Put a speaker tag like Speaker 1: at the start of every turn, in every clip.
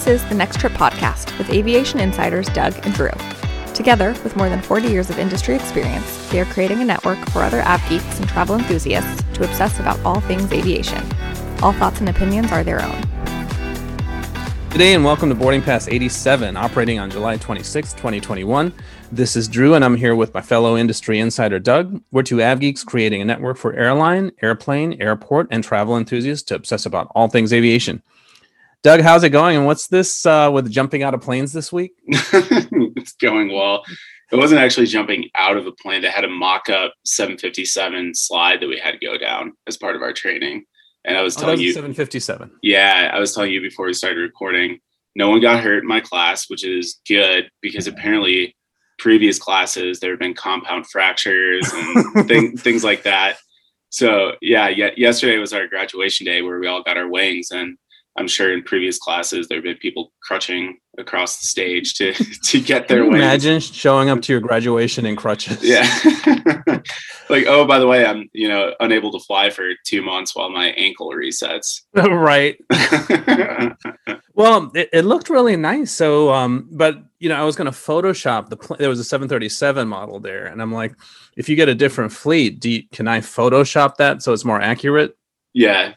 Speaker 1: This is the Next Trip podcast with aviation insiders Doug and Drew. Together, with more than 40 years of industry experience, they are creating a network for other av geeks and travel enthusiasts to obsess about all things aviation. All thoughts and opinions are their own.
Speaker 2: Today and welcome to Boarding Pass 87, operating on July 26, 2021. This is Drew and I'm here with my fellow industry insider Doug. We're two av geeks creating a network for airline, airplane, airport, and travel enthusiasts to obsess about all things aviation. Doug, how's it going? And what's this with jumping out of planes this week?
Speaker 3: It's going well. It wasn't actually jumping out of a plane. They had a mock-up 757 slide that we had to go down as part of our training. And I was telling you,
Speaker 2: 757.
Speaker 3: Yeah, I was telling you before we started recording, no one got hurt in my class, which is good because apparently previous classes, there have been compound fractures and things like that. So yeah, yesterday was our graduation day where we all got our wings, and I'm sure in previous classes there have been people crutching across the stage to get their wings.
Speaker 2: Imagine showing up to your graduation in crutches.
Speaker 3: Yeah. Like, oh, by the way, I'm unable to fly for 2 months while my ankle resets.
Speaker 2: Right. Well, it looked really nice. So, but I was going to Photoshop there was a 737 model there, and I'm like, if you get a different fleet, can I Photoshop that so it's more accurate?
Speaker 3: Yeah.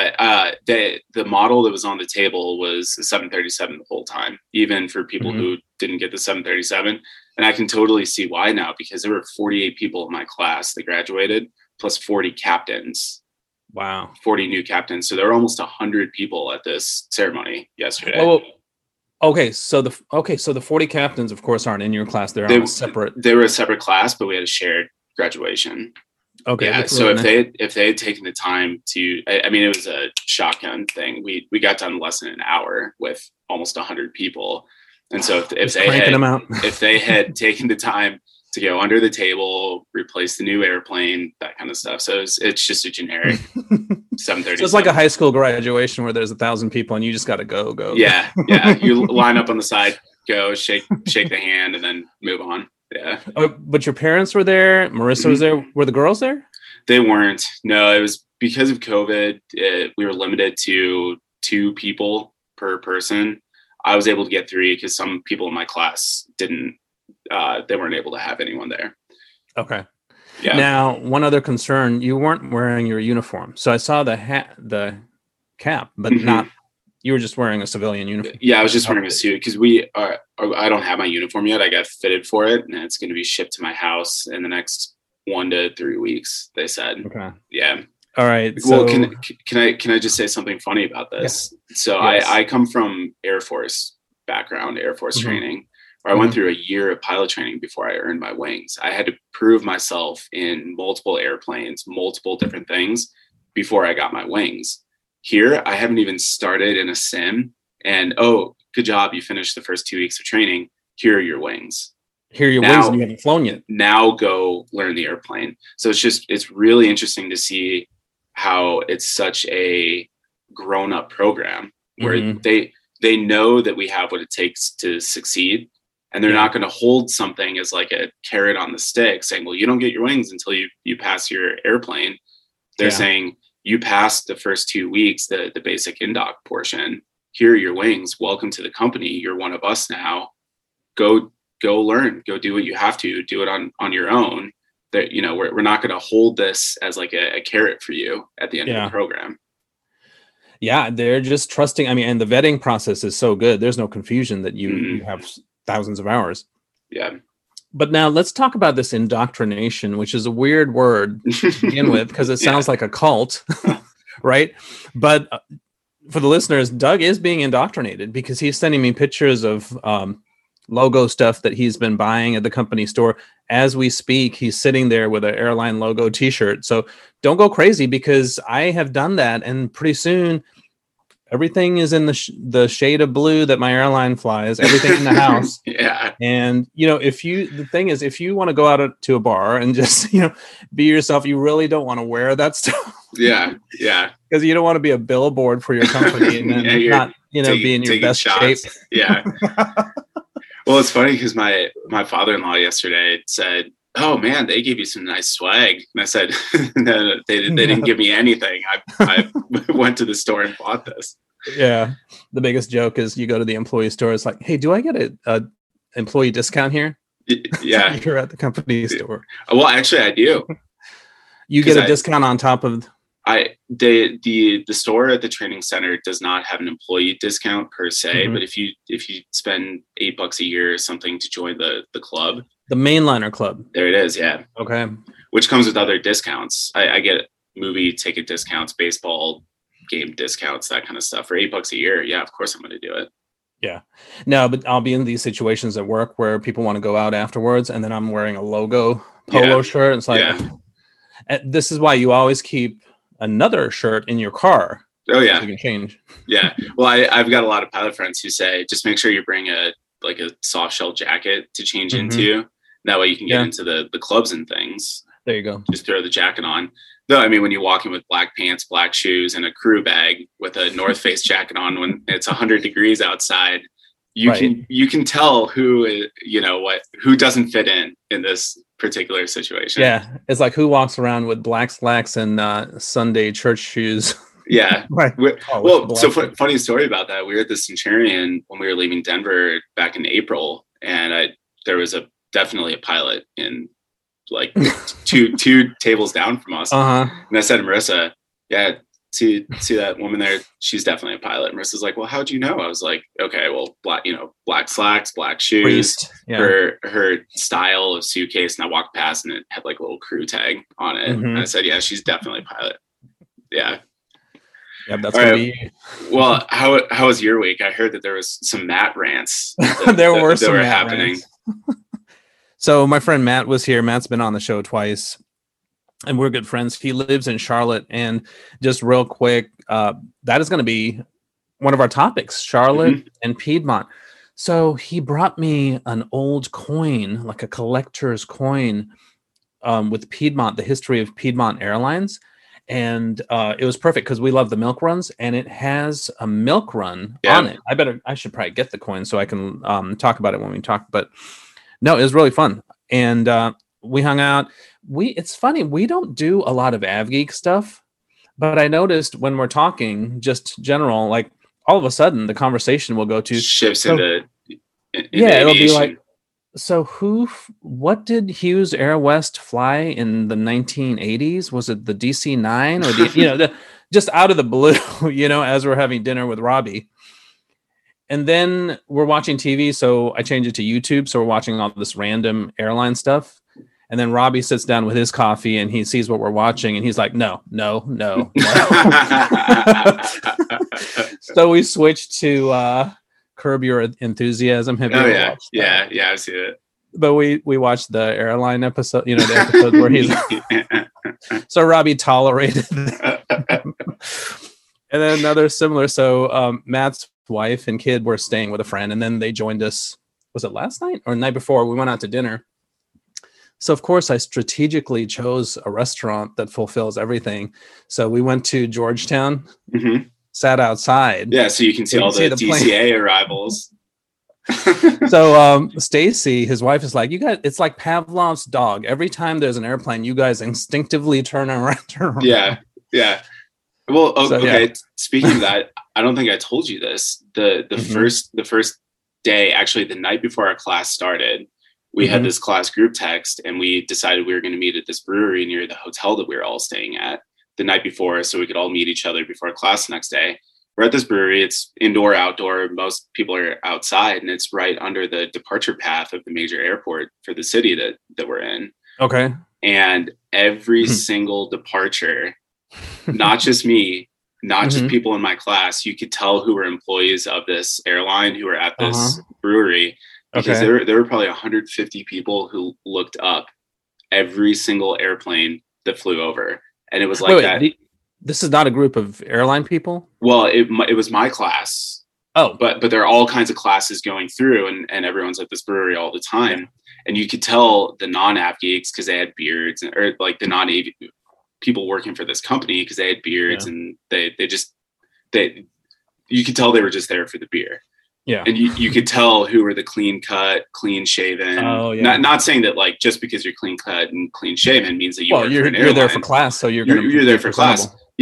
Speaker 3: The model that was on the table was the 737 the whole time, even for people who didn't get the 737. And I can totally see why now, because there were 48 people in my class that graduated, plus 40 captains.
Speaker 2: Wow.
Speaker 3: 40 new captains. So there were almost 100 people at this ceremony yesterday.
Speaker 2: Oh, okay. So the 40 captains, of course, aren't in your class. They were separate.
Speaker 3: They were a separate class, but we had a shared graduation.
Speaker 2: Okay.
Speaker 3: Yeah. So if they had taken the time to, it was a shotgun thing. We got done in less than an hour with almost 100 people. And so if they had taken the time to go under the table, replace the new airplane, that kind of stuff. So it's just a generic 737.
Speaker 2: So it's like a high school graduation where there's 1,000 people and you just got to go.
Speaker 3: Yeah. You line up on the side, go shake the hand, and then move on. Yeah.
Speaker 2: Oh, but your parents were there. Marissa was there. Were the girls there?
Speaker 3: They weren't. No, it was because of COVID. We were limited to 2 people per person. I was able to get 3 because some people in my class didn't. They weren't able to have anyone there.
Speaker 2: Okay.
Speaker 3: Yeah.
Speaker 2: Now, one other concern: you weren't wearing your uniform. So I saw the the cap, but not. You were just wearing a civilian uniform.
Speaker 3: Yeah, I was just wearing a suit because I don't have my uniform yet. I got fitted for it, and it's going to be shipped to my house in the next 1 to 3 weeks, they said.
Speaker 2: Okay.
Speaker 3: Yeah.
Speaker 2: All right.
Speaker 3: Well, can I just say something funny about this? Yeah. So yes. I come from Air Force background, Air Force training, where I went through a year of pilot training before I earned my wings. I had to prove myself in multiple airplanes, multiple different things before I got my wings. Here, I haven't even started in a sim, and good job, you finished the first 2 weeks of training. Here are your wings.
Speaker 2: Here are your wings, and you haven't flown yet.
Speaker 3: Now go learn the airplane. So it's really interesting to see how it's such a grown-up program where they know that we have what it takes to succeed, and they're not going to hold something as like a carrot on the stick, saying, "Well, you don't get your wings until you pass your airplane." They're saying, you passed the first 2 weeks, the basic in-dock portion. Here are your wings. Welcome to the company. You're one of us now. Go learn. Go do what you have to. Do it on your own. That we're not going to hold this as like a carrot for you at the end of the program.
Speaker 2: Yeah, they're just trusting. And the vetting process is so good. There's no confusion that you have thousands of hours.
Speaker 3: Yeah.
Speaker 2: But now let's talk about this indoctrination, which is a weird word to begin with because it sounds like a cult, right? But for the listeners, Doug is being indoctrinated because he's sending me pictures of logo stuff that he's been buying at the company store. As we speak, he's sitting there with an airline logo t-shirt. So don't go crazy because I have done that. And pretty soon, everything is in the shade of blue that my airline flies, everything in the house.
Speaker 3: Yeah.
Speaker 2: And, the thing is, if you want to go out to a bar and just, be yourself, you really don't want to wear that stuff.
Speaker 3: Yeah. Yeah.
Speaker 2: Because you don't want to be a billboard for your company and then not, be in your best shape.
Speaker 3: Yeah. Well, it's funny because my father-in-law yesterday said, "Oh man, they gave you some nice swag." And I said, "No, they didn't give me anything. I went to the store and bought this."
Speaker 2: Yeah. The biggest joke is you go to the employee store. It's like, hey, do I get a employee discount here?
Speaker 3: Yeah.
Speaker 2: You're at the company store.
Speaker 3: Well, actually, I do.
Speaker 2: You get a discount on top of.
Speaker 3: The store at the training center does not have an employee discount per se,
Speaker 2: Mhm.
Speaker 3: but if you spend $8 a year or something to join the club,
Speaker 2: The Mainliner Club.
Speaker 3: there it is. Yeah.
Speaker 2: Okay.
Speaker 3: Which comes with other discounts. I get movie ticket discounts, baseball game discounts, that kind of stuff for $8 a year. Yeah, of course I'm going to do it.
Speaker 2: Yeah. No, but I'll be in these situations at work where people want to go out afterwards, and then I'm wearing a logo polo shirt. It's like, this is why you always keep another shirt in your car.
Speaker 3: Oh yeah,
Speaker 2: so you can change.
Speaker 3: Yeah. Well, I've got a lot of pilot friends who say just make sure you bring a soft shell jacket to change into. That way you can get into the clubs and things.
Speaker 2: There you go.
Speaker 3: Just throw the jacket on. Though, I mean, when you walk in with black pants, black shoes, and a crew bag with a North Face jacket on when it's 100 degrees outside, you can tell who doesn't fit in this particular situation.
Speaker 2: Yeah, it's like who walks around with black slacks and Sunday church shoes.
Speaker 3: Yeah.
Speaker 2: Right.
Speaker 3: Funny story about that. We were at the Centurion when we were leaving Denver back in April, and there was definitely a pilot in like two tables down from us. And I said to Marissa, yeah, see that woman there? She's definitely a pilot. Marissa's like, well, how'd you know? I was like, okay, well, black slacks, black shoes, her style of suitcase. And I walked past and it had like a little crew tag on it. And I said, yeah, she's definitely a pilot. Yeah.
Speaker 2: Yeah, that's gonna be.
Speaker 3: Well, how was your week? I heard that there was some Matt rants.
Speaker 2: There were some Matt
Speaker 3: happening.
Speaker 2: So my friend Matt was here. Matt's been on the show twice, and we're good friends. He lives in Charlotte, and just real quick, that is going to be one of our topics: Charlotte and Piedmont. So he brought me an old coin, like a collector's coin, with Piedmont, the history of Piedmont Airlines. And it was perfect because we love the milk runs, and it has a milk run on it. I should probably get the coin so I can talk about it when we talk. But no, it was really fun, and we hung out. It's funny, we don't do a lot of AvGeek stuff, but I noticed when we're talking, just general, like all of a sudden the conversation will go to
Speaker 3: shifts into
Speaker 2: it'll be like. So what did Hughes Air West fly in the 1980s? Was it the DC-9 or just out of the blue, as we're having dinner with Robbie. And then we're watching TV. So I changed it to YouTube. So we're watching all this random airline stuff. And then Robbie sits down with his coffee and he sees what we're watching and he's like, no. So we switched to, Curb Your Enthusiasm. Have you ever watched that?
Speaker 3: Yeah, I've seen it.
Speaker 2: But we watched the airline episode, the episode where he's so Robbie tolerated them. And then another similar. So Matt's wife and kid were staying with a friend, and then they joined us. Was it last night or the night before? We went out to dinner. So of course I strategically chose a restaurant that fulfills everything. So we went to Georgetown. Sat outside.
Speaker 3: Yeah, so you can see all the DCA arrivals.
Speaker 2: So Stacy, his wife, is like, you guys, it's like Pavlov's dog. Every time there's an airplane, you guys instinctively turn around.
Speaker 3: Yeah. Well, okay. So, speaking of that, I don't think I told you this. The first day, actually the night before our class started, we had this class group text and we decided we were going to meet at this brewery near the hotel that we were all staying at the night before, so we could all meet each other before class the next day. We're at this brewery. It's indoor, outdoor. Most people are outside, and it's right under the departure path of the major airport for the city that we're in.
Speaker 2: Okay.
Speaker 3: And every single departure, not just me, not just people in my class, you could tell who were employees of this airline who were at this brewery, because there were probably 150 people who looked up every single airplane that flew over. And it was like that.
Speaker 2: This is not a group of airline people?
Speaker 3: Well, it was my class.
Speaker 2: Oh.
Speaker 3: But there are all kinds of classes going through, and everyone's at this brewery all the time. And you could tell the non-Av geeks because they had beards, or like the non-Av people working for this company because they had beards, and they you could tell they were just there for the beer.
Speaker 2: Yeah.
Speaker 3: And you could tell who were the clean cut, clean shaven.
Speaker 2: Oh, yeah.
Speaker 3: Not saying that like just because you're clean cut and clean shaven means that you work for an airline.
Speaker 2: You're there for class, so you're there for class.
Speaker 3: Yeah.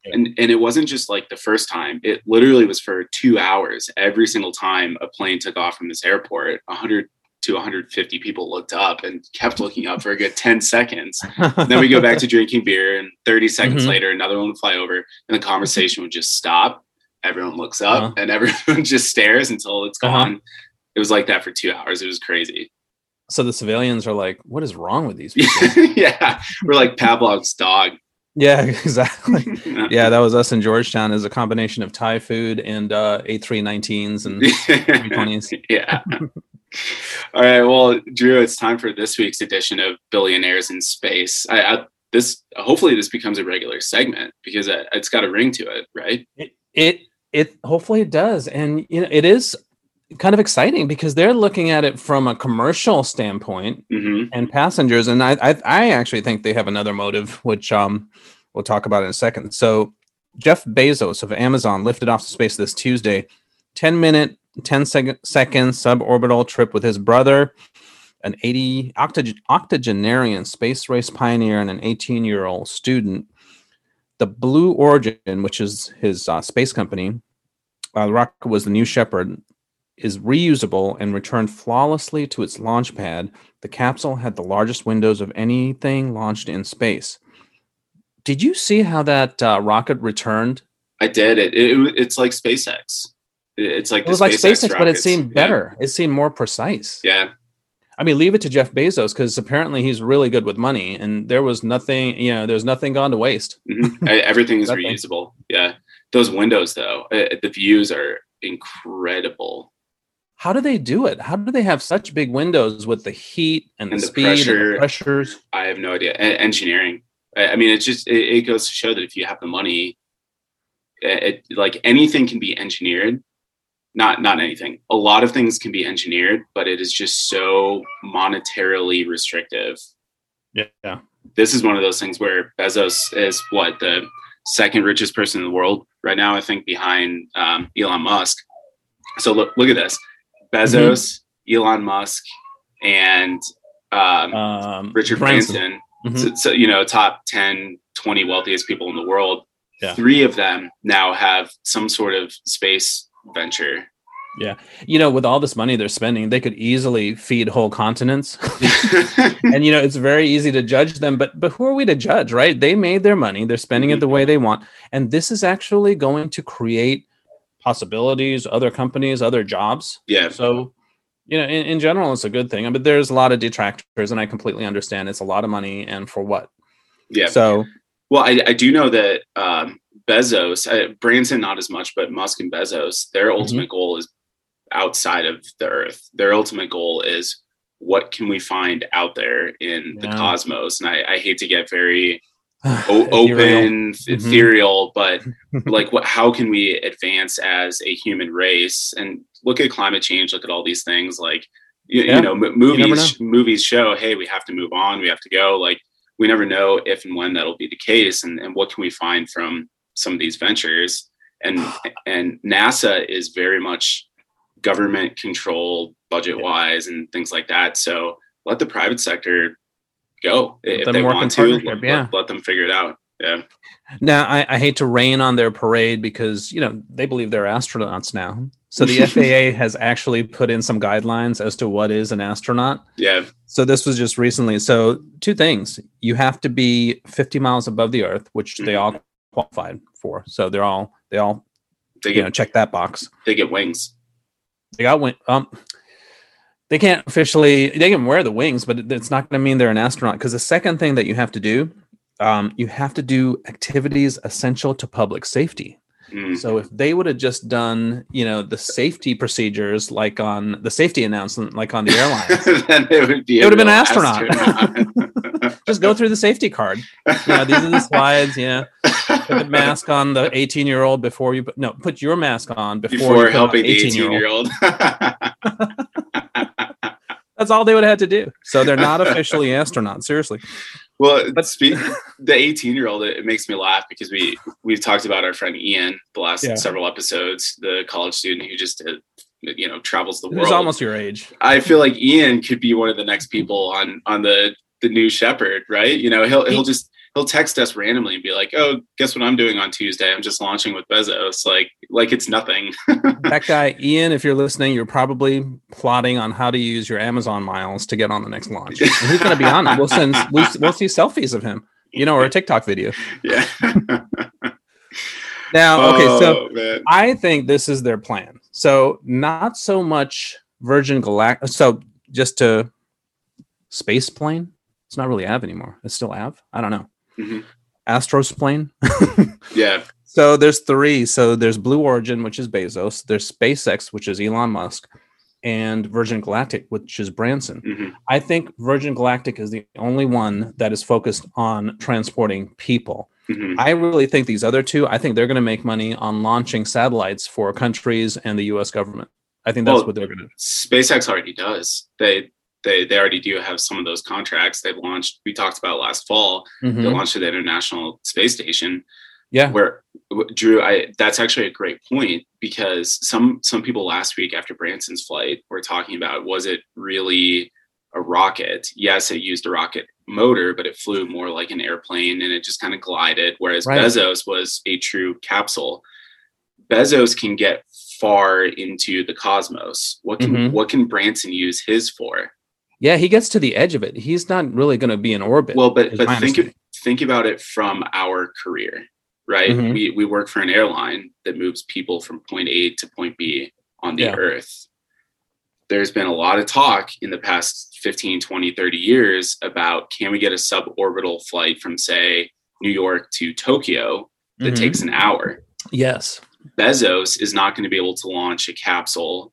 Speaker 3: And it wasn't just like the first time. It literally was for 2 hours. Every single time a plane took off from this airport, 100 to 150 people looked up and kept looking up for a good 10 seconds. Then we go back to drinking beer, and 30 seconds later, another one would fly over, and the conversation would just stop. Everyone looks up and everyone just stares until it's gone. It was like that for 2 hours. It was crazy.
Speaker 2: So the civilians are like, what is wrong with these people?
Speaker 3: Yeah. We're like Pavlov's dog.
Speaker 2: Yeah, exactly. Yeah, that was us in Georgetown. Is a combination of Thai food and A319s and 320s.
Speaker 3: Yeah. All right. Well, Drew, it's time for this week's edition of Billionaires in Space. Hopefully this becomes a regular segment because it's got a ring to it, right?
Speaker 2: It hopefully it does, and it is kind of exciting because they're looking at it from a commercial standpoint and passengers, and I actually think they have another motive, which we'll talk about in a second. So Jeff Bezos of Amazon lifted off to space this Tuesday, 10-minute, 10-second suborbital trip with his brother, an octogenarian space race pioneer, and an 18-year-old student. The Blue Origin, which is his space company, the rocket was the New Shepard, is reusable and returned flawlessly to its launch pad. The capsule had the largest windows of anything launched in space. Did you see how that rocket returned?
Speaker 3: I did. It's like SpaceX. It
Speaker 2: was like SpaceX, but it seemed better. Yeah. It seemed more precise.
Speaker 3: Yeah.
Speaker 2: I mean, leave it to Jeff Bezos because apparently he's really good with money, and there was nothing, there's nothing gone to waste.
Speaker 3: Everything is reusable. Yeah. Those windows, though, the views are incredible.
Speaker 2: How do they do it? How do they have such big windows with the heat and the speed and the pressures?
Speaker 3: I have no idea. Engineering. I mean, it goes to show that if you have the money, like anything can be engineered. Not anything. A lot of things can be engineered, but it is just so monetarily restrictive.
Speaker 2: Yeah. This
Speaker 3: is one of those things where Bezos is the second richest person in the world right now, I think, behind Elon Musk. So look at this. Bezos, Elon Musk, and Richard Branson. So, top 10, 20 wealthiest people in the world. Yeah. 3 of them now have some sort of space venture.
Speaker 2: Yeah. With all this money they're spending, they could easily feed whole continents. And, it's very easy to judge them, but who are we to judge, right? They made their money. They're spending it the way they want. And this is actually going to create possibilities, other companies, other jobs.
Speaker 3: Yeah.
Speaker 2: So, in general, it's a good thing. But there's a lot of detractors, and I completely understand it's a lot of money, and for what?
Speaker 3: Yeah.
Speaker 2: So,
Speaker 3: well, I do know that Bezos, Branson not as much, but Musk and Bezos, their ultimate goal is outside of the Earth. Their ultimate goal is what can we find out there in the cosmos? And I hate to get very open, ethereal, but like how can we advance as a human race? And look at climate change, look at all these things, like movies show, hey, we have to move on, we have to go. Like we never know if and when that'll be the case, and what can we find from some of these ventures. And NASA is very much government controlled budget wise and things like that. So let the private sector go if they want to. Let them figure it out. Yeah.
Speaker 2: Now, I hate to rain on their parade because, they believe they're astronauts now. So the FAA has actually put in some guidelines as to what is an astronaut.
Speaker 3: Yeah.
Speaker 2: So this was just recently. So 2 things. You have to be 50 miles above the Earth, which they all qualified for. So they all check that box.
Speaker 3: They get wings.
Speaker 2: They got wings. They can't officially, they can wear the wings, but it's not going to mean they're an astronaut. Because the second thing that you have to do activities essential to public safety. So if they would have just done, the safety procedures, like on the safety announcement, like on the airlines,
Speaker 3: then it would be
Speaker 2: have been an astronaut. Just go through the safety card. These are the slides. Put the mask on the 18-year-old before you. Put your mask on before
Speaker 3: helping the 18-year-old.
Speaker 2: That's all they would have had to do. So they're not officially astronauts. Seriously.
Speaker 3: Well, but the 18-year-old, it makes me laugh because we've talked about our friend Ian the last several episodes, the college student who just travels the world.
Speaker 2: He's almost your age.
Speaker 3: I feel like Ian could be one of the next people on the New Shepard, right? He'll just he'll text us randomly and be like, "Oh, guess what I'm doing on Tuesday? I'm just launching with Bezos." Like it's nothing.
Speaker 2: That guy, Ian, if you're listening, you're probably plotting on how to use your Amazon miles to get on the next launch. And he's going to be on it. We'll see selfies of him, or a TikTok video.
Speaker 3: Yeah.
Speaker 2: Now, okay, so
Speaker 3: man.
Speaker 2: I think this is their plan. So not so much Virgin Galactic. So just to space plane. It's not really Av anymore. It's still Av. I don't know.
Speaker 3: Mm-hmm.
Speaker 2: Astros plane.
Speaker 3: Yeah.
Speaker 2: So there's three. So there's Blue Origin, which is Bezos. There's SpaceX, which is Elon Musk, and Virgin Galactic, which is Branson.
Speaker 3: Mm-hmm.
Speaker 2: I think Virgin Galactic is the only one that is focused on transporting people.
Speaker 3: Mm-hmm.
Speaker 2: I really think these other two, I think they're going to make money on launching satellites for countries and the U.S. government. I think that's what they're going to do.
Speaker 3: SpaceX already does. They already do have some of those contracts. They've launched, we talked about last fall, they launched to the International Space Station.
Speaker 2: Yeah.
Speaker 3: Where, Drew, that's actually a great point, because some people last week after Branson's flight were talking about, was it really a rocket? Yes, it used a rocket motor, but it flew more like an airplane and it just kind of glided. Whereas Bezos was a true capsule. Bezos can get far into the cosmos. What can Branson use his for?
Speaker 2: Yeah, he gets to the edge of it. He's not really going to be in orbit.
Speaker 3: Well, but think about it from our career, right? We work for an airline that moves people from point A to point B on the Earth. There's been a lot of talk in the past 15, 20, 30 years about, can we get a suborbital flight from, say, New York to Tokyo that takes an hour?
Speaker 2: Yes.
Speaker 3: Bezos is not going to be able to launch a capsule,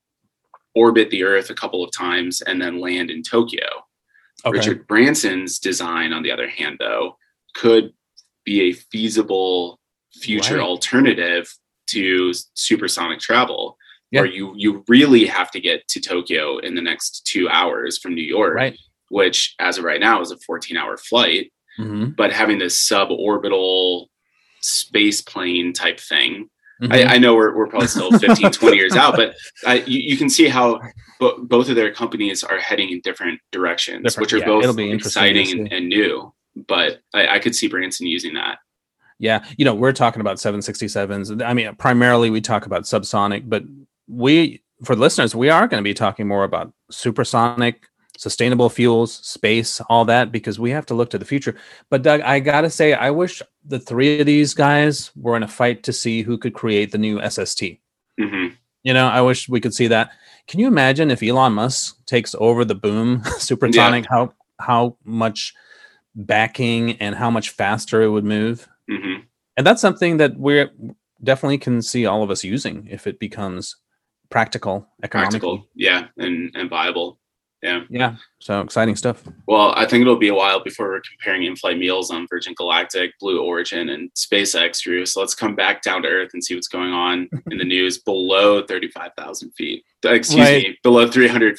Speaker 3: orbit the Earth a couple of times, and then land in Tokyo. Okay. Richard Branson's design, on the other hand, though, could be a feasible future alternative to supersonic travel, where you really have to get to Tokyo in the next 2 hours from New York, which as of right now is a 14-hour flight. But having this suborbital space plane type thing, I know we're probably still 15, 20 years out, but you can see how both of their companies are heading in different directions, which are both exciting and new. But I could see Branson using that.
Speaker 2: Yeah. We're talking about 767s. I mean, primarily we talk about subsonic, but for the listeners, we are going to be talking more about supersonic, sustainable fuels, space, all that, because we have to look to the future. But Doug, I got to say, I wish the three of these guys were in a fight to see who could create the new SST. I wish we could see that. Can you imagine if Elon Musk takes over the boom supersonic, how much backing and how much faster it would move? And that's something that we're definitely can see all of us using if it becomes practical, economical.
Speaker 3: And viable.
Speaker 2: Yeah. So exciting stuff.
Speaker 3: Well, I think it'll be a while before we're comparing in-flight meals on Virgin Galactic, Blue Origin, and SpaceX, Drew. So let's come back down to Earth and see what's going on in the news below 35,000 feet. Excuse me, below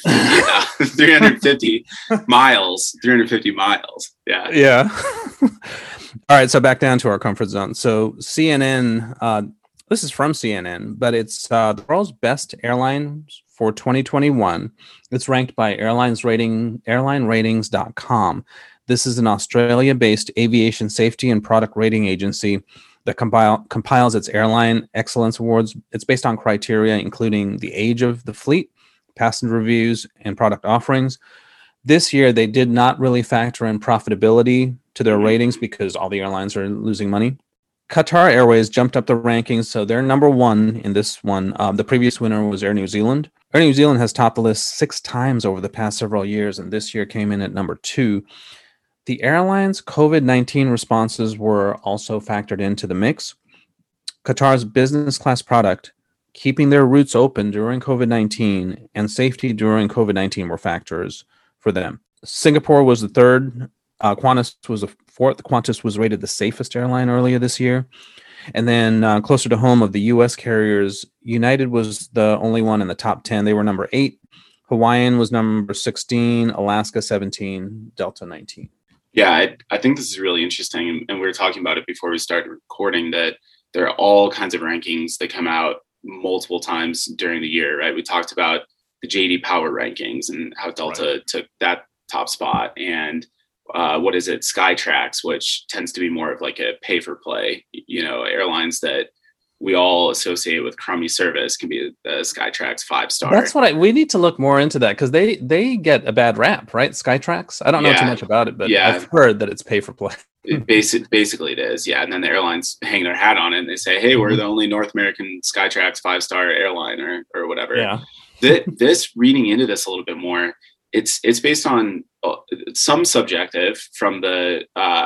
Speaker 3: 350 miles. 350 miles. Yeah.
Speaker 2: Yeah. All right. So back down to our comfort zone. So CNN, this is from CNN, but it's the world's best airlines for 2021. It's ranked by airlineratings.com. This is an Australia-based aviation safety and product rating agency that compiles its airline excellence awards. It's based on criteria including the age of the fleet, passenger reviews, and product offerings. This year, they did not really factor in profitability to their ratings because all the airlines are losing money. Qatar Airways jumped up the rankings, so they're number one in this one. The previous winner was Air New Zealand. Air New Zealand has topped the list 6 times over the past several years, and this year came in at number 2. The airline's COVID-19 responses were also factored into the mix. Qatar's business class product, keeping their routes open during COVID-19, and safety during COVID-19 were factors for them. Singapore was the third. Qantas was the fourth. Qantas was rated the safest airline earlier this year. And then closer to home of the U.S. carriers, United was the only one in the top 10. They were number 8. Hawaiian was number 16. Alaska 17. Delta 19.
Speaker 3: Yeah, I think this is really interesting. And we were talking about it before we started recording, that there are all kinds of rankings that come out multiple times during the year, right? We talked about the JD Power rankings and how Delta took that top spot. And what is it, Skytrax, which tends to be more of like a pay for play, airlines that we all associate with crummy service can be the Skytrax 5-star.
Speaker 2: That's what we need to look more into that, because they get a bad rap, right? Skytrax. I don't know too much about it, but I've heard that it's pay for play.
Speaker 3: Basically it is. Yeah. And then the airlines hang their hat on it and they say, hey, we're the only North American Skytrax 5-star airline or whatever.
Speaker 2: Yeah.
Speaker 3: This reading into this a little bit more, it's based on some subjective from the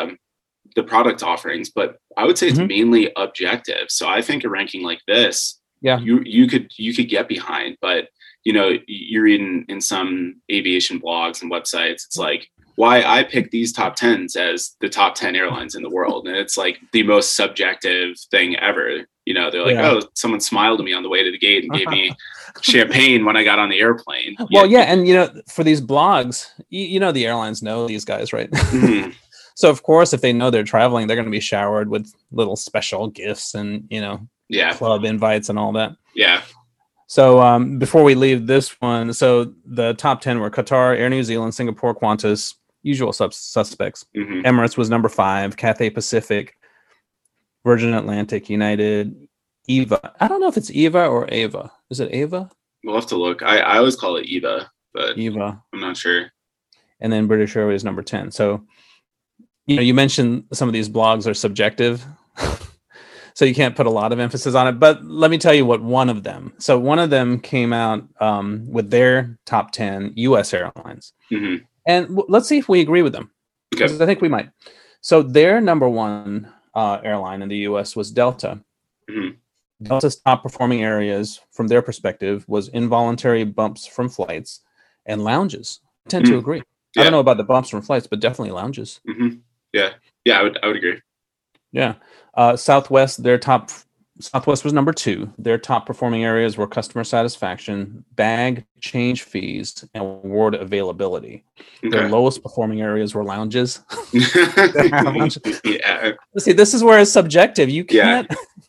Speaker 3: product offerings, but I would say it's mainly objective. So I think a ranking like this, you could get behind, but you're reading in some aviation blogs and websites, it's like, why I picked these top 10s as the top 10 airlines in the world. And it's like the most subjective thing ever. They're like, oh, someone smiled at me on the way to the gate and gave me champagne when I got on the airplane.
Speaker 2: Well, yeah. And, for these blogs, the airlines know these guys, right? Mm-hmm. So, of course, if they know they're traveling, they're going to be showered with little special gifts and, club invites and all that.
Speaker 3: Yeah.
Speaker 2: So before we leave this one, so the top 10 were Qatar, Air New Zealand, Singapore, Qantas, usual suspects. Mm-hmm. Emirates was number 5, Cathay Pacific, Virgin Atlantic, United, EVA. I don't know if it's EVA or AVA. Is it AVA?
Speaker 3: We'll have to look. I always call it EVA, but
Speaker 2: EVA.
Speaker 3: I'm not sure.
Speaker 2: And then British Airways number 10. So, you mentioned some of these blogs are subjective. So you can't put a lot of emphasis on it. But let me tell you what one of them. So one of them came out with their top 10 U.S. airlines. Mm-hmm. And let's see if we agree with them. Okay. Because I think we might. So their number 1 airline in the U.S. was Delta. Mm-hmm. Delta's top performing areas from their perspective was involuntary bumps from flights and lounges. I tend to agree. Yeah. I don't know about the bumps from flights, but definitely lounges.
Speaker 3: Mm-hmm. Yeah, I would agree.
Speaker 2: Yeah. Southwest was number 2. Their top performing areas were customer satisfaction, bag change fees, and award availability. Okay. Their lowest performing areas were lounges.
Speaker 3: Yeah.
Speaker 2: See, this is where it's subjective. You can't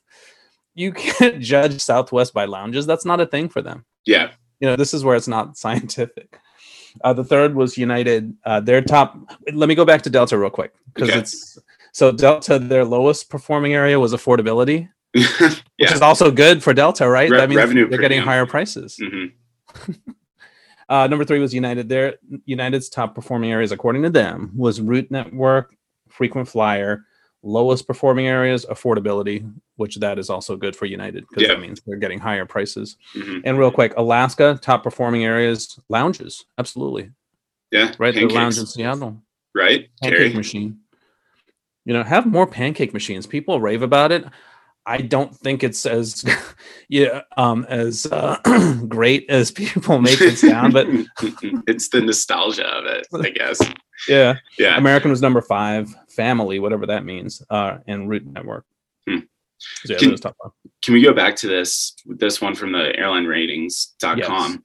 Speaker 2: judge Southwest by lounges. That's not a thing for them.
Speaker 3: Yeah.
Speaker 2: This is where it's not scientific. The third was United. Their top. Let me go back to Delta real quick because So Delta, their lowest performing area was affordability, which is also good for Delta, right? That means
Speaker 3: revenue
Speaker 2: they're getting higher prices. Mm-hmm. Number 3 was United. United's top performing areas, according to them, was route network, frequent flyer. Lowest performing areas, affordability, which that is also good for United because that means they're getting higher prices. Mm-hmm. And real quick, Alaska, top performing areas, lounges. Absolutely.
Speaker 3: Yeah.
Speaker 2: Right. Pancakes. The lounge in Seattle.
Speaker 3: Right.
Speaker 2: Pancake machine. Have more pancake machines. People rave about it. I don't think it's as as great as people make it sound, but
Speaker 3: it's the nostalgia of it, I guess.
Speaker 2: Yeah. American was number 5, family, whatever that means, and route network. So
Speaker 3: can we go back to this one from the airlineratings.com?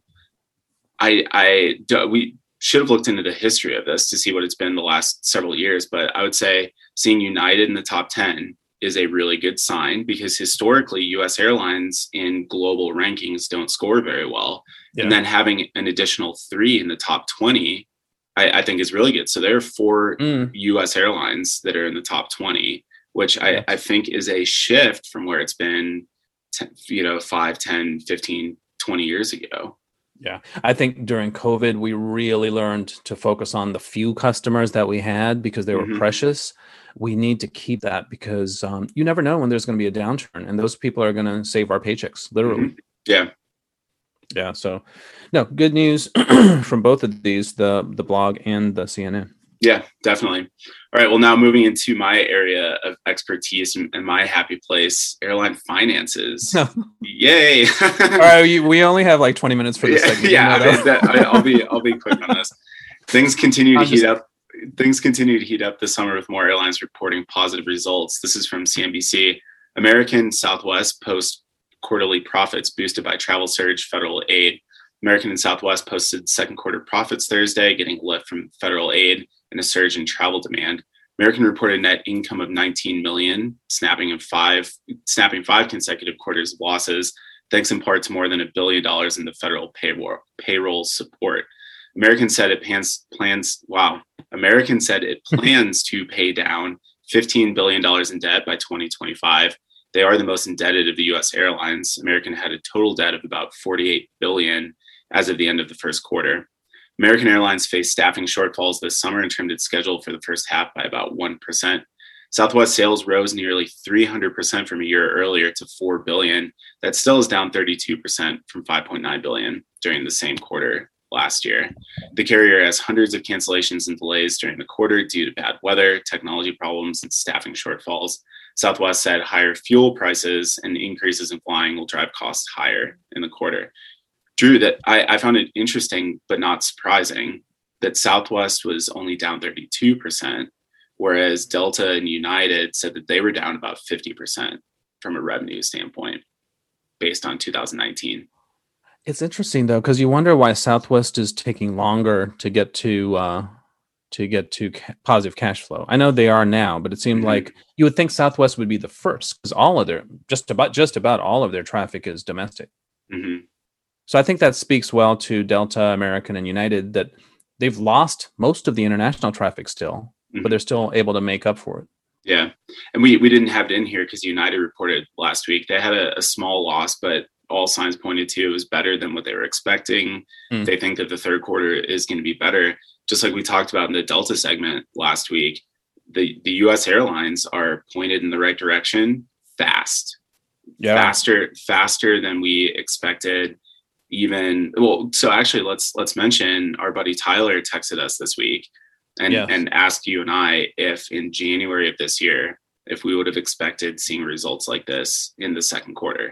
Speaker 3: Yes. We should have looked into the history of this to see what it's been the last several years, but I would say seeing United in the top 10 is a really good sign because historically U.S. airlines in global rankings don't score very well. Yeah. And then having an additional 3 in the top 20, I think is really good. So there are 4 U.S. airlines that are in the top 20, which I think is a shift from where it's been, 5, 10, 15, 20 years ago.
Speaker 2: Yeah, I think during COVID, we really learned to focus on the few customers that we had because they were precious. We need to keep that because you never know when there's going to be a downturn, and those people are going to save our paychecks, literally.
Speaker 3: Mm-hmm. Yeah.
Speaker 2: Yeah. So, no, good news from both of these, the blog and the CNN.
Speaker 3: Yeah, definitely. All right. Well, now moving into my area of expertise and my happy place, airline finances. Yay.
Speaker 2: All right. We only have like 20 minutes for this segment.
Speaker 3: Yeah. I'll be quick on this. Things continue to heat up. Things continue to heat up this summer with more airlines reporting positive results. This is from CNBC. American, Southwest post quarterly profits boosted by travel surge, federal aid. American and Southwest posted second quarter profits Thursday, getting lift from federal aid and a surge in travel demand. American reported net income of $19 million, snapping 5 consecutive quarters of losses, thanks in part to more than $1 billion in the federal payroll support. American said it plans to pay down $15 billion in debt by 2025. They are the most indebted of the U.S. airlines. American had a total debt of about $48 billion as of the end of the first quarter. American Airlines faced staffing shortfalls this summer and trimmed its schedule for the first half by about 1%. Southwest sales rose nearly 300% from a year earlier to $4 billion. That still is down 32% from $5.9 billion during the same quarter last year. The carrier has hundreds of cancellations and delays during the quarter due to bad weather, technology problems, and staffing shortfalls. Southwest said higher fuel prices and increases in flying will drive costs higher in the quarter. Drew, that I found it interesting but not surprising that Southwest was only down 32%, whereas Delta and United said that they were down about 50% from a revenue standpoint based on 2019.
Speaker 2: It's interesting though, because you wonder why Southwest is taking longer to get to positive cash flow. I know they are now, but it seemed like you would think Southwest would be the first because all of their just about all of their traffic is domestic.
Speaker 3: Mm-hmm.
Speaker 2: So I think that speaks well to Delta, American, and United that they've lost most of the international traffic still, but they're still able to make up for it.
Speaker 3: Yeah, and we didn't have it in here because United reported last week they had a small loss, but all signs pointed to it was better than what they were expecting. They think that the third quarter is going to be better. Just like we talked about in the Delta segment last week, the U.S. airlines are pointed in the right direction faster than we expected. So actually, let's mention our buddy Tyler texted us this week and asked you and I if in January of this year, if we would have expected seeing results like this in the second quarter.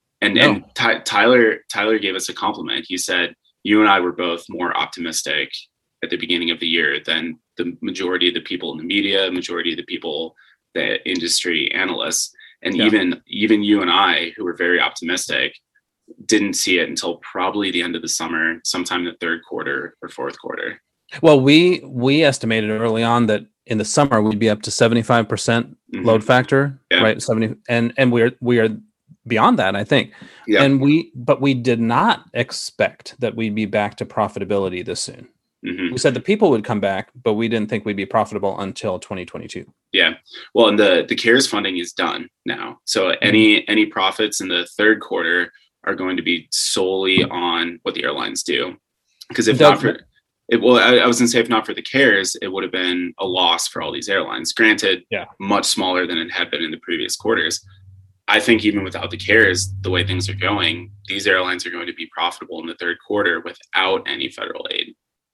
Speaker 3: And Tyler gave us a compliment. He said, you and I were both more optimistic at the beginning of the year than the majority of the people in the media, majority of the people, the industry analysts. And even you and I, who were very optimistic, didn't see it until probably the end of the summer, sometime in the third quarter or fourth quarter.
Speaker 2: Well, we estimated early on that in the summer we'd be up to 75% load factor, right? 70, and we are beyond that, I think. Yeah. And we did not expect that we'd be back to profitability this soon. We said the people would come back, but we didn't think we'd be profitable until 2022.
Speaker 3: Yeah. Well, and the CARES funding is done now. So any profits in the third quarter are going to be solely on what the airlines do. Because if not for it, well, I was going to say, if not for the CARES, it would have been a loss for all these airlines. Granted, much smaller than it had been in the previous quarters. I think even without the CARES, the way things are going, these airlines are going to be profitable in the third quarter without any federal aid.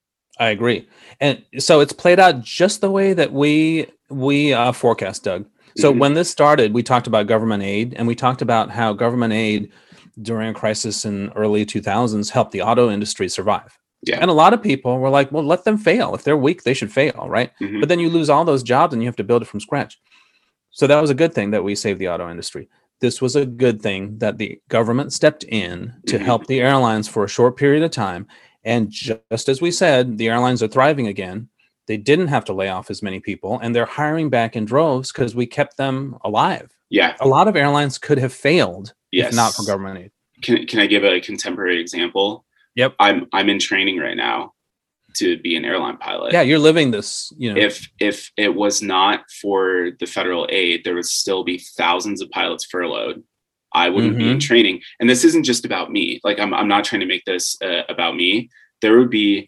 Speaker 2: I agree. And so it's played out just the way that we forecast, Doug. So when this started, we talked about government aid, and we talked about how government aid during a crisis in early 2000s helped the auto industry survive. Yeah. And a lot of people were like, well, let them fail. If they're weak, they should fail, right? But then you lose all those jobs and you have to build it from scratch. So that was a good thing that we saved the auto industry. This was a good thing that the government stepped in to help the airlines for a short period of time. And just as we said, the airlines are thriving again. They didn't have to lay off as many people, and they're hiring back in droves because we kept them alive. Yeah. A lot of airlines could have failed if not for government aid.
Speaker 3: Can I give a contemporary example?
Speaker 2: Yep.
Speaker 3: I'm in training right now to be an airline pilot.
Speaker 2: Yeah, you're living this,
Speaker 3: If it was not for the federal aid, there would still be thousands of pilots furloughed. I wouldn't be in training. And this isn't just about me. Like I'm not trying to make this about me. There would be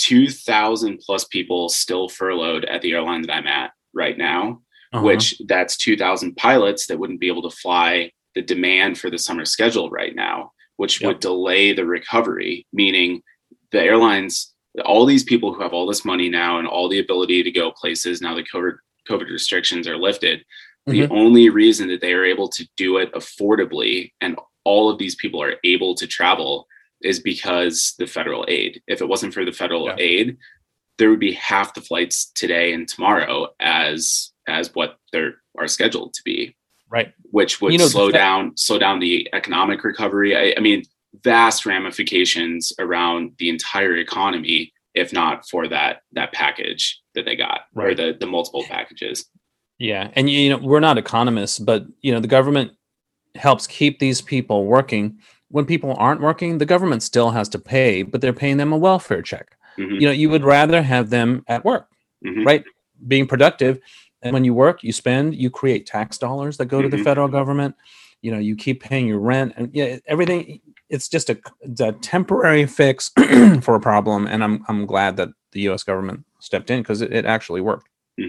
Speaker 3: 2,000 plus people still furloughed at the airline that I'm at right now, which that's 2,000 pilots that wouldn't be able to fly the demand for the summer schedule right now, which would delay the recovery, meaning the airlines, all these people who have all this money now and all the ability to go places now the COVID restrictions are lifted. The only reason that they are able to do it affordably and all of these people are able to travel is because the federal aid. If it wasn't for the federal aid, there would be half the flights today and tomorrow as what there are scheduled to be.
Speaker 2: Right.
Speaker 3: Which would slow down the economic recovery. I mean, vast ramifications around the entire economy, if not for that package that they got, or the multiple packages.
Speaker 2: Yeah. And, we're not economists, but, the government helps keep these people working. When people aren't working, the government still has to pay, but they're paying them a welfare check. You would rather have them at work, right? Being productive. And when you work, you spend, you create tax dollars that go to the federal government. You keep paying your rent and everything. It's just a temporary fix for a problem. And I'm glad that the U.S. government stepped in because it actually worked.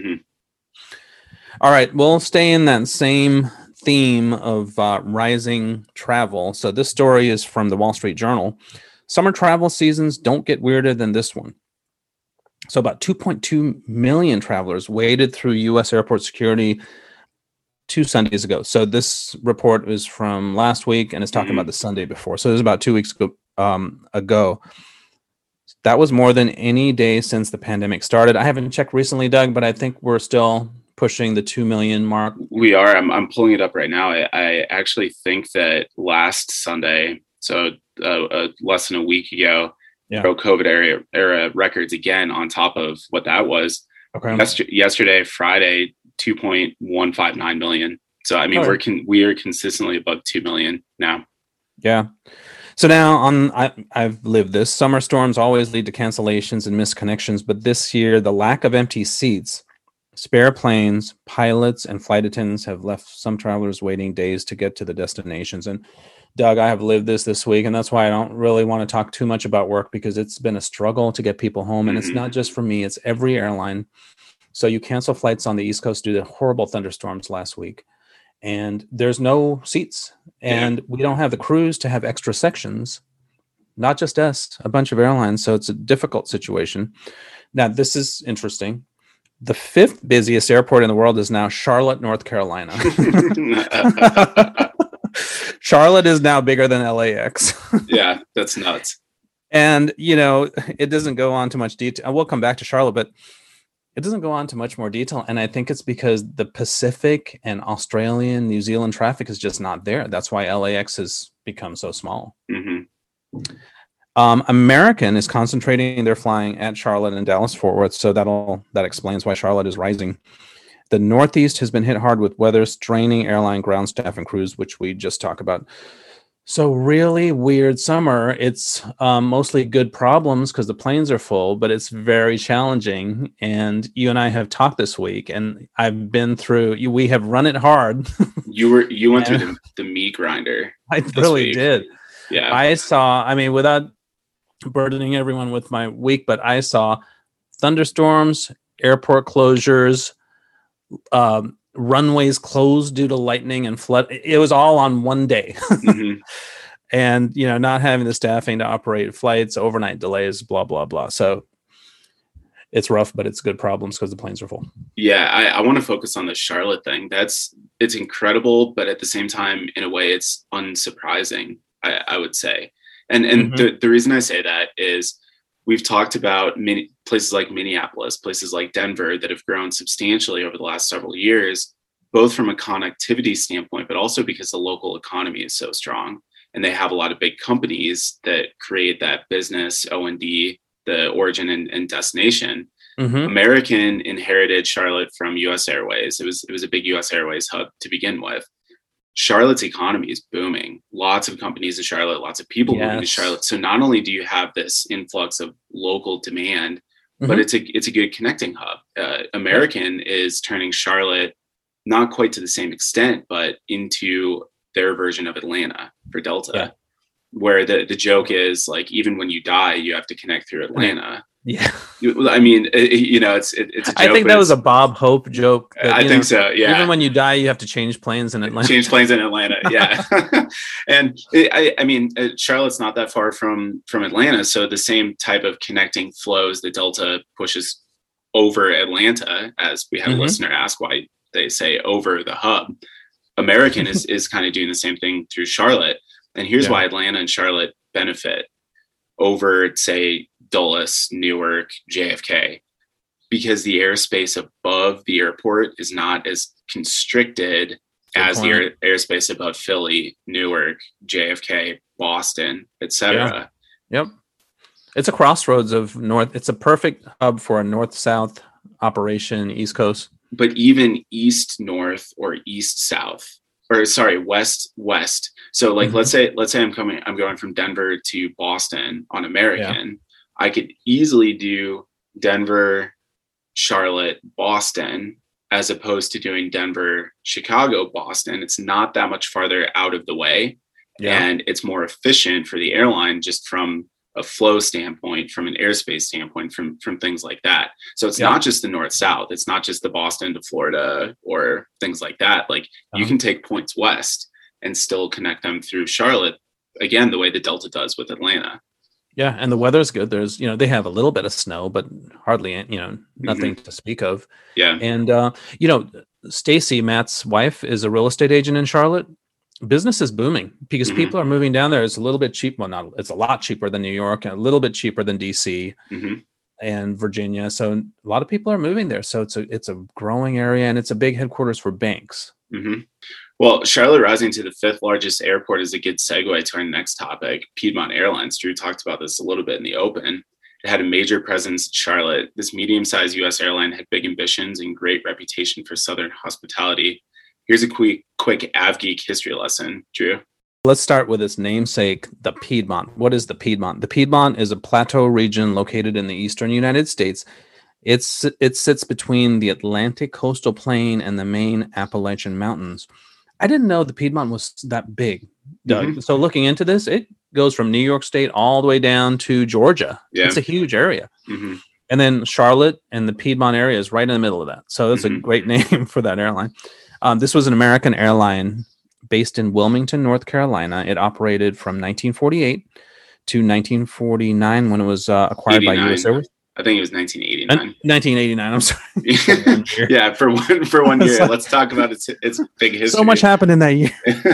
Speaker 2: All right, we'll stay in that same theme of rising travel. So this story is from the Wall Street Journal. Summer travel seasons don't get weirder than this one. So about 2.2 million travelers waded through U.S. airport security 2 Sundays ago. So this report is from last week, and it's talking about the Sunday before. So it was about 2 weeks ago. That was more than any day since the pandemic started. I haven't checked recently, Doug, but I think we're still pushing the 2 million mark.
Speaker 3: We are. I'm pulling it up right now. I actually think that last Sunday, so less than a week ago, broke COVID era records again on top of what that was. Okay. Yesterday, Friday, 2.159 million. So I mean, we are consistently above 2 million now.
Speaker 2: Yeah. So now I've lived this. Summer storms always lead to cancellations and missed connections, but this year the lack of empty seats, spare planes, pilots, and flight attendants have left some travelers waiting days to get to the destinations. And Doug, I have lived this week, and that's why I don't really want to talk too much about work because it's been a struggle to get people home. And it's not just for me, it's every airline. So you cancel flights on the East Coast due to horrible thunderstorms last week. And there's no seats. And we don't have the crews to have extra sections. Not just us, a bunch of airlines. So it's a difficult situation. Now, this is interesting. The 5th busiest airport in the world is now Charlotte, North Carolina. Charlotte is now bigger than LAX.
Speaker 3: Yeah, that's nuts.
Speaker 2: And, it doesn't go on to much detail. We'll come back to Charlotte, but it doesn't go on to much more detail. And I think it's because the Pacific and Australian, New Zealand traffic is just not there. That's why LAX has become so small. American is concentrating their flying at Charlotte and Dallas-Fort Worth. So that explains why Charlotte is rising. The Northeast has been hit hard with weather, straining airline ground staff and crews, which we just talked about. So really weird summer. It's mostly good problems because the planes are full, but it's very challenging. And you and I have talked this week, and I've been through. We have run it hard.
Speaker 3: You went through the meat grinder.
Speaker 2: I really did.
Speaker 3: Yeah,
Speaker 2: I saw. I mean, without burdening everyone with my week, but I saw thunderstorms, airport closures, runways closed due to lightning and flood. It was all on one day. And, not having the staffing to operate flights, overnight delays, blah, blah, blah. So it's rough, but it's good problems because the planes are full.
Speaker 3: Yeah. I want to focus on the Charlotte thing. It's incredible, but at the same time, in a way, it's unsurprising, I would say. And the reason I say that is we've talked about many places like Minneapolis, places like Denver that have grown substantially over the last several years, both from a connectivity standpoint, but also because the local economy is so strong. And they have a lot of big companies that create that business, O&D, the origin and destination. American inherited Charlotte from US Airways. It was a big US Airways hub to begin with. Charlotte's economy is booming. Lots of companies in Charlotte, lots of people moving to Charlotte. So not only do you have this influx of local demand, but it's a good connecting hub. American is turning Charlotte not quite to the same extent, but into their version of Atlanta for Delta, where the joke is like, even when you die, you have to connect through Atlanta.
Speaker 2: Yeah.
Speaker 3: I mean, it's a joke.
Speaker 2: I think that was a Bob Hope joke.
Speaker 3: I think so. Yeah.
Speaker 2: Even when you die, you have to change planes in Atlanta.
Speaker 3: Yeah. And I mean, Charlotte's not that far from Atlanta. So the same type of connecting flows that Delta pushes over Atlanta, as we had a listener ask why they say over the hub. American is kind of doing the same thing through Charlotte. And here's why Atlanta and Charlotte benefit over, say, Dulles, Newark, JFK, because the airspace above the airport is not as constricted as the airspace above Philly, Newark, JFK, Boston, etc.
Speaker 2: Yep. It's a crossroads of north. It's a perfect hub for a north-south operation, East Coast.
Speaker 3: But even east-north or east-south, or sorry, west-west. So like, let's say I'm going from Denver to Boston on American. I could easily do Denver, Charlotte, Boston, as opposed to doing Denver, Chicago, Boston. It's not that much farther out of the way. Yeah. And it's more efficient for the airline just from a flow standpoint, from an airspace standpoint, from things like that. So it's not just the north-south. It's not just the Boston to Florida or things like that. Like you can take points west and still connect them through Charlotte, again, the way the Delta does with Atlanta.
Speaker 2: Yeah, and the weather's good. There's, they have a little bit of snow, but hardly, nothing to speak of.
Speaker 3: Yeah.
Speaker 2: And, Stacy, Matt's wife, is a real estate agent in Charlotte. Business is booming because people are moving down there. It's a little bit cheap. Well, it's a lot cheaper than New York and a little bit cheaper than DC and Virginia. So a lot of people are moving there. So it's a growing area, and it's a big headquarters for banks.
Speaker 3: Well, Charlotte rising to the 5th largest airport is a good segue to our next topic, Piedmont Airlines. Drew talked about this a little bit in the open. It had a major presence in Charlotte. This medium-sized U.S. airline had big ambitions and great reputation for Southern hospitality. Here's a quick AvGeek history lesson, Drew.
Speaker 2: Let's start with its namesake, the Piedmont. What is the Piedmont? The Piedmont is a plateau region located in the eastern United States. It sits between the Atlantic coastal plain and the main Appalachian Mountains. I didn't know the Piedmont was that big, Doug. So looking into this, it goes from New York State all the way down to Georgia. Yeah. It's a huge area. And then Charlotte and the Piedmont area is right in the middle of that. So that's a great name for that airline. This was an American airline based in Wilmington, North Carolina. It operated from 1948 to 1949 when it was acquired by U.S. Airways.
Speaker 3: I think it was 1989.
Speaker 2: 1989. I'm sorry.
Speaker 3: Yeah, for one year. Let's talk about its big history.
Speaker 2: So much happened in that year.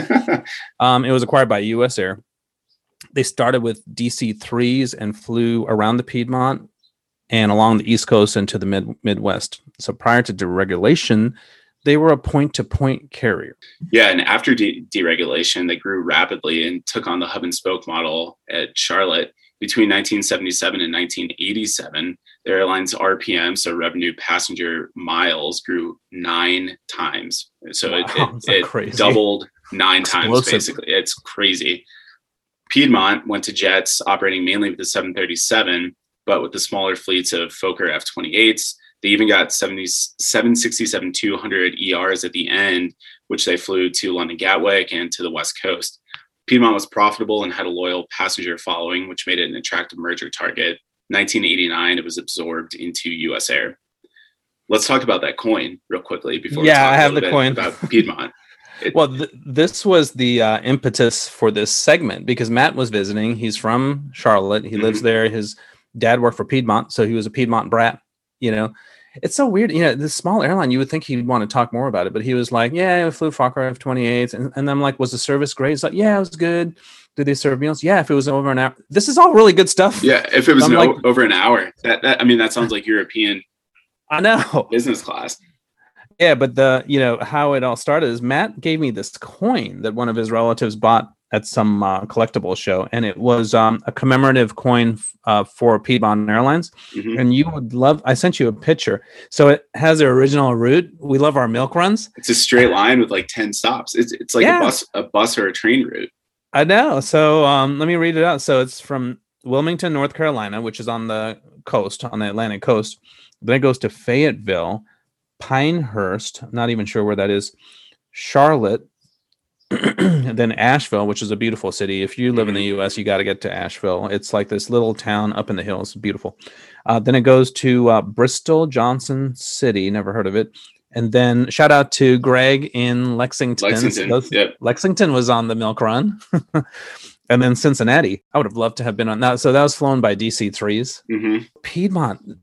Speaker 2: It was acquired by U.S. Air. They started with DC-3s and flew around the Piedmont and along the East Coast into the Midwest. So prior to deregulation, they were a point-to-point carrier.
Speaker 3: Yeah, and after deregulation, they grew rapidly and took on the hub and spoke model at Charlotte. Between 1977 and 1987, the airline's RPM, so revenue passenger miles, grew 9 times. So it doubled 9 times, basically. It's crazy. Piedmont went to jets operating mainly with the 737, but with the smaller fleets of Fokker F-28s. They even got 767-200 ERs at the end, which they flew to London Gatwick and to the West Coast. Piedmont was profitable and had a loyal passenger following, which made it an attractive merger target. 1989, it was absorbed into U.S. Air. Let's talk about that coin real quickly before we talk
Speaker 2: I have the coin
Speaker 3: about Piedmont.
Speaker 2: This was the impetus for this segment because Matt was visiting. He's from Charlotte. He lives there. His dad worked for Piedmont, so he was a Piedmont brat. It's so weird. This small airline, you would think he'd want to talk more about it, but he was like, yeah, I flew Fokker F-28s. And I'm like, was the service great? He's like, yeah, it was good. Did they serve meals? Yeah, if it was over an hour. This is all really good stuff.
Speaker 3: Yeah, if it was over an hour. That sounds like European
Speaker 2: I know.
Speaker 3: business class.
Speaker 2: Yeah, but how it all started is Matt gave me this coin that one of his relatives bought at some collectible show, and it was a commemorative coin for Piedmont Airlines. And you would love. I sent you a picture, so it has the original route. We love our milk runs.
Speaker 3: It's a straight line with like 10 stops. It's like a bus or a train route.
Speaker 2: I know. So let me read it out. So it's from Wilmington, North Carolina, which is on the coast, on the Atlantic coast. Then it goes to Fayetteville, Pinehurst. I'm not even sure where that is. Charlotte. And then Asheville, which is a beautiful city. If you live in the U.S., you got to get to Asheville. It's like this little town up in the hills. Beautiful. Then it goes to Bristol, Johnson City. Never heard of it. And then shout out to Greg in Lexington. Lexington was on the milk run. And then Cincinnati. I would have loved to have been on that. So that was flown by DC-3s. Piedmont.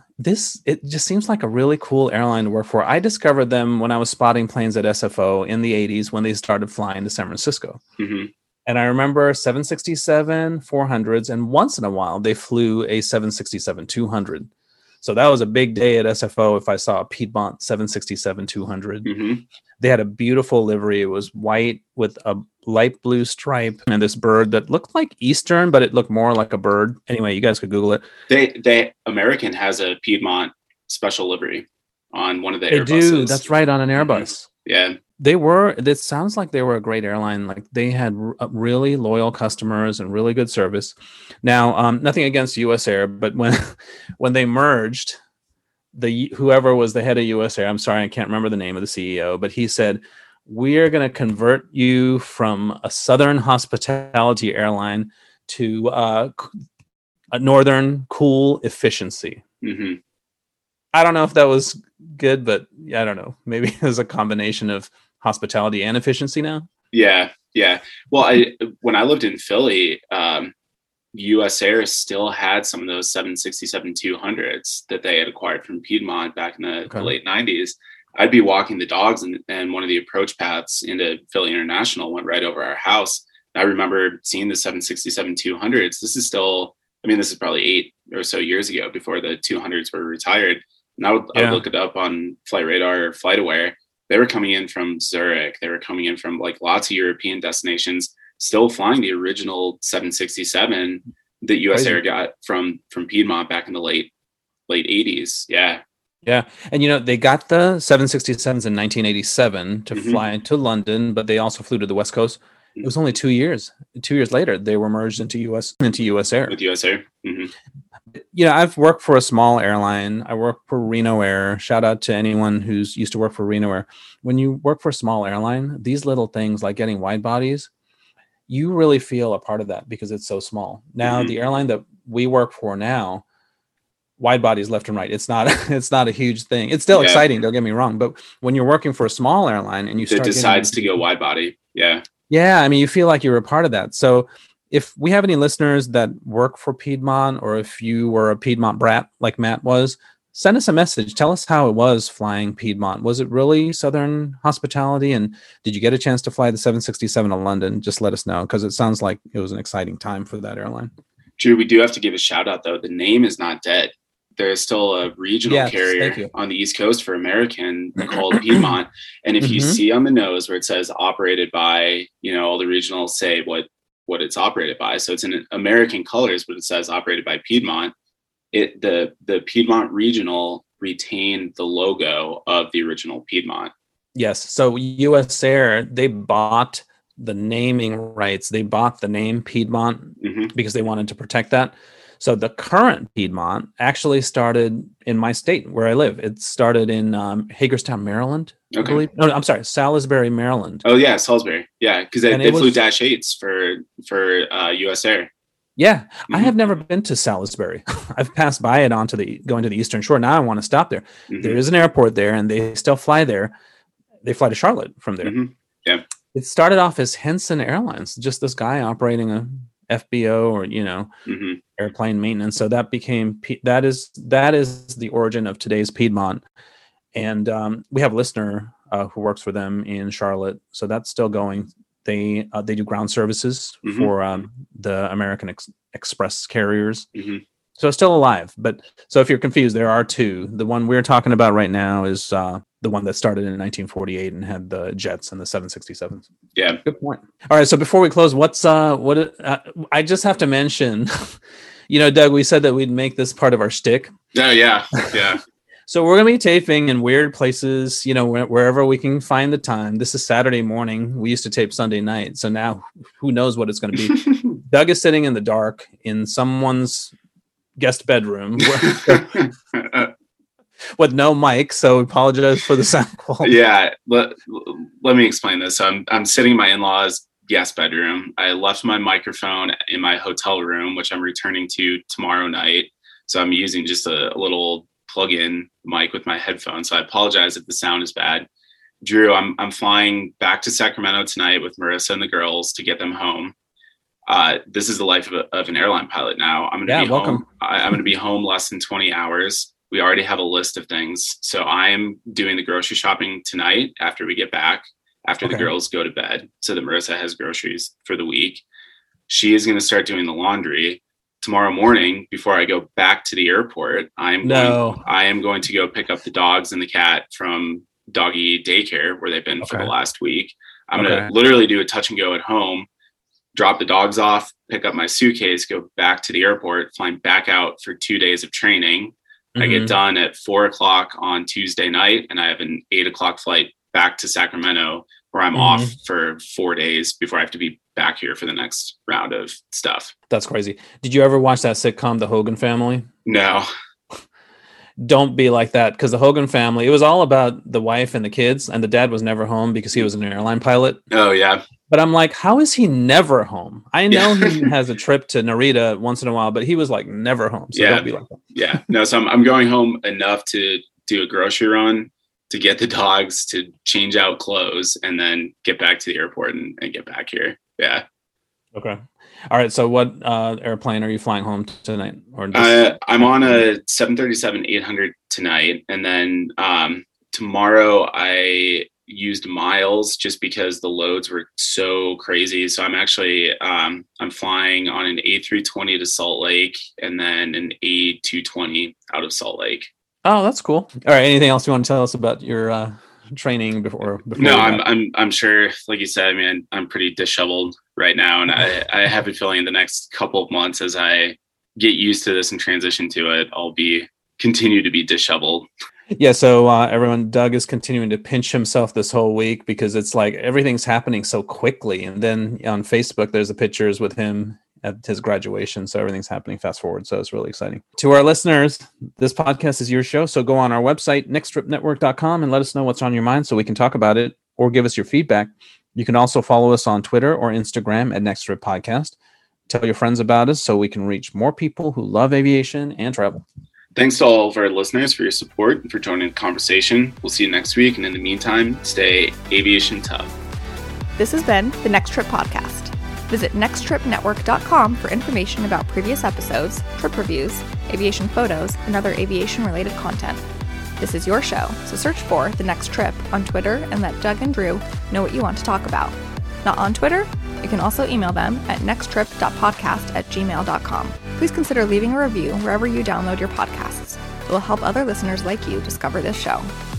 Speaker 2: It just seems like a really cool airline to work for. I discovered them when I was spotting planes at SFO in the 80s when they started flying to San Francisco. And I remember 767 400s, and once in a while they flew a 767 200. So that was a big day at SFO if I saw a Piedmont 767 200. They had a beautiful livery. It was white with a light blue stripe and this bird that looked like Eastern, but it looked more like a bird. Anyway, you guys could Google it.
Speaker 3: American has a Piedmont special livery on one of the Airbuses.
Speaker 2: They do. That's right, on an Airbus.
Speaker 3: Yeah.
Speaker 2: It sounds like they were a great airline. Like they had really loyal customers and really good service. Now, nothing against US Air, but when they merged, whoever was the head of US Air, I'm sorry, I can't remember the name of the CEO, but he said, we are going to convert you from a Southern hospitality airline to a Northern cool efficiency.
Speaker 3: Mm-hmm.
Speaker 2: I don't know if that was good, but I don't know. Maybe it was a combination of hospitality and efficiency now.
Speaker 3: Yeah. Well, when I lived in Philly, US Air still had some of those 767-200s that they had acquired from Piedmont back in the late 90s. I'd be walking the dogs, and one of the approach paths into Philly International went right over our house. I remember seeing the 767-200s. This is probably 8 or so years ago, before the 200s were retired. And I would look it up on Flight Radar or FlightAware. They were coming in from Zurich. They were coming in from like lots of European destinations, still flying the original 767 that US Air got from Piedmont back in the late 80s. Yeah.
Speaker 2: Yeah. And, they got the 767s in 1987 to fly to London, but they also flew to the West Coast. It was only 2 years. 2 years later, they were merged into US Air.
Speaker 3: With US Air. Mm-hmm.
Speaker 2: I've worked for a small airline. I work for Reno Air. Shout out to anyone who's used to work for Reno Air. When you work for a small airline, these little things like getting wide bodies, you really feel a part of that because it's so small. Now, the airline that we work for now, wide bodies left and right. It's not a huge thing. It's still exciting, don't get me wrong. But when you're working for a small airline and
Speaker 3: it decides to go wide body. Yeah.
Speaker 2: Yeah. I mean, you feel like you're a part of that. So if we have any listeners that work for Piedmont, or if you were a Piedmont brat like Matt was, send us a message. Tell us how it was flying Piedmont. Was it really Southern hospitality? And did you get a chance to fly the 767 to London? Just let us know, because it sounds like it was an exciting time for that airline.
Speaker 3: Drew, we do have to give a shout out, though. The name is not dead. There is still a regional carrier on the East Coast for American called Piedmont. And if you see on the nose where it says operated by, all the regionals say what it's operated by. So it's in American colors, but it says operated by Piedmont. The Piedmont regional retained the logo of the original Piedmont.
Speaker 2: Yes. So US Air, they bought the naming rights. They bought the name Piedmont because they wanted to protect that. So the current Piedmont actually started in my state where I live. It started in Hagerstown, Maryland. I believe. No, I'm sorry, Salisbury, Maryland.
Speaker 3: Oh yeah, Salisbury. Yeah, because they flew Dash 8s for US Air.
Speaker 2: Yeah, I have never been to Salisbury. I've passed by it going to the Eastern Shore. Now I want to stop there. There is an airport there, and they still fly there. They fly to Charlotte from there.
Speaker 3: Yeah.
Speaker 2: It started off as Henson Airlines, just this guy operating a FBO or airplane maintenance. So that is the origin of today's Piedmont. And we have a listener who works for them in Charlotte, so that's still going. They do ground services for the American Express carriers. So it's still alive. But so if you're confused, there are two. The one we're talking about right now is the one that started in 1948 and had the jets and the 767s.
Speaker 3: Yeah.
Speaker 2: Good point. All right. So before we close, I just have to mention, Doug, we said that we'd make this part of our shtick.
Speaker 3: Oh, yeah. Yeah.
Speaker 2: So we're going to be taping in weird places, wherever we can find the time. This is Saturday morning. We used to tape Sunday night. So now who knows what it's going to be. Doug is sitting in the dark in someone's guest bedroom with no mic. So apologize for the sound quality.
Speaker 3: Yeah. Let me explain this. So I'm sitting in my in-laws' guest bedroom. I left my microphone in my hotel room, which I'm returning to tomorrow night. So I'm using just a little plug-in mic with my headphones. So I apologize if the sound is bad. Drew, I'm flying back to Sacramento tonight with Marissa and the girls to get them home. This is the life of an airline pilot now. I'm going to be home. I'm going to be home less than 20 hours. We already have a list of things. So I am doing the grocery shopping tonight after we get back, after the girls go to bed, so that Marissa has groceries for the week. She is going to start doing the laundry. Tomorrow morning, before I go back to the airport, I am going to go pick up the dogs and the cat from doggy daycare where they've been for the last week. I'm going to literally do a touch and go at home, drop the dogs off, pick up my suitcase, go back to the airport, flying back out for 2 days of training. I get done at 4:00 on Tuesday night, and I have an 8:00 flight back to Sacramento, where I'm off for 4 days before I have to be back here for the next round of stuff.
Speaker 2: That's crazy. Did you ever watch that sitcom, The Hogan Family?
Speaker 3: No.
Speaker 2: Don't be like that, because The Hogan Family, it was all about the wife and the kids, and the dad was never home because he was an airline pilot.
Speaker 3: Oh, yeah.
Speaker 2: But I'm like, how is he never home? I know he has a trip to Narita once in a while, but he was like never home. So don't be like that.
Speaker 3: Yeah. No, so I'm going home enough to do a grocery run, to get the dogs, to change out clothes, and then get back to the airport and get back here. Yeah.
Speaker 2: Okay. All right. So what airplane are you flying home tonight? Or
Speaker 3: I'm on a 737-800 tonight. And then tomorrow I used miles just because the loads were so crazy. So I'm actually, I'm flying on an A320 to Salt Lake, and then an A220 out of Salt Lake.
Speaker 2: Oh, that's cool. All right. Anything else you want to tell us about your training before
Speaker 3: No, I'm sure, like you said, I mean, I'm pretty disheveled right now, and I have a feeling in the next couple of months, as I get used to this and transition to it, I'll continue to be disheveled.
Speaker 2: Yeah. So everyone, Doug is continuing to pinch himself this whole week because it's like everything's happening so quickly. And then on Facebook, there's the pictures with him at his graduation. So everything's happening fast forward. So it's really exciting. To our listeners, this podcast is your show. So go on our website, nexttripnetwork.com, and let us know what's on your mind so we can talk about it or give us your feedback. You can also follow us on Twitter or Instagram at Next Trip Podcast. Tell your friends about us so we can reach more people who love aviation and travel.
Speaker 3: Thanks to all of our listeners for your support and for joining the conversation. We'll see you next week. And in the meantime, stay aviation tough.
Speaker 1: This has been the Next Trip Podcast. Visit nexttripnetwork.com for information about previous episodes, trip reviews, aviation photos, and other aviation-related content. This is your show, so search for The Next Trip on Twitter and let Doug and Drew know what you want to talk about. Not on Twitter? You can also email them at nexttrip.podcast@gmail.com. Please consider leaving a review wherever you download your podcasts. It will help other listeners like you discover this show.